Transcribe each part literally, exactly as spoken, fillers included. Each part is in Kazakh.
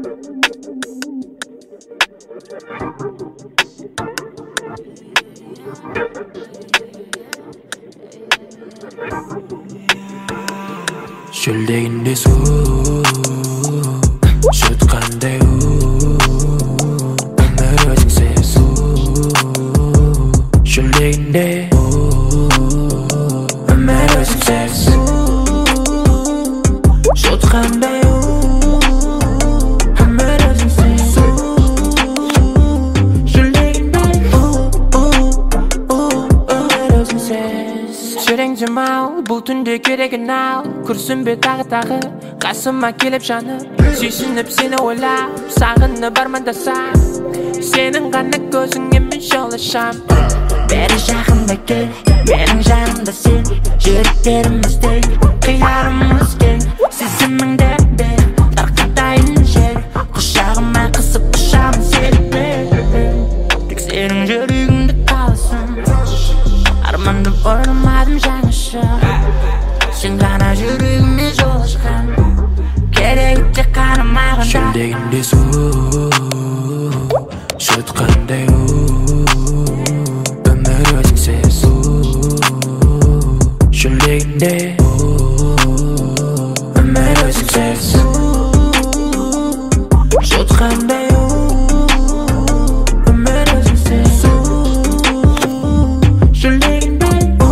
Şöldeginde su Şutqanday u Ömür özüngse su Şöldeginde Ömür özüngse su Şutqanday u Ömür özüngse su Şöldeginde Ömür özüngse Şereng jamal, bu tunde keregen al Kursun tagı tagı, qasıma kelip janıp Suysunip seni oylap, sağınıp armandasam Senin qana gözünge men şolaşam Beri жағымда кел, менің жанымда сен Жүректерімізде қиярымыз кең Сезіміңді бер, тарқатайын жер Құшағыма қысып құшамын сені Тек сенің жүрегіңді қаласам Армандап ойламадым жаңаша Сен ғана жүрегіме жол ашқан Керегі тек қана маған да Шөлдегінде су Шутқандай у Ömür özüngse su Şöldeginde Ömür özüngse su Şutqanday u Ömür özüngse su Şöldeginde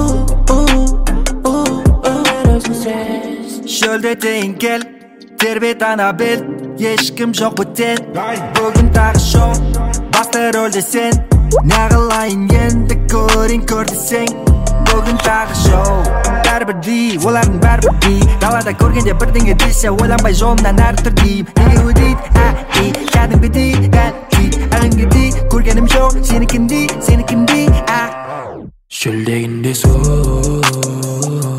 Ömür özüngse Şölde deyin gel Terбет ана бел Ешкім жоқ бөтен Бүгін тағы шоу Басты рөлде сен Неғылайын енді көрін көр десең Бүгін тағы шоу Бәрібір дей, олардың бәрібір дей Далада көргенде бірдеңе десе ойланбай жолымнан әрі тұр дейм Неге өдейді, ә, дей Кәдімгідей, дәл дейді Әліңгідей, көргенім жоқ Сенікіндей, сенікіндей, ә Şöldeginde su